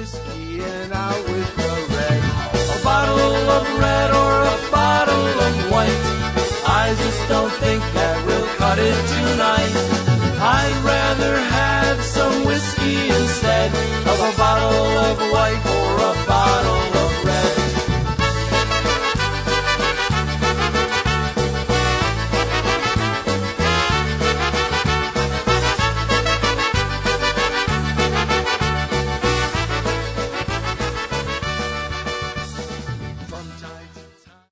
whiskey and out with the red. A bottle of red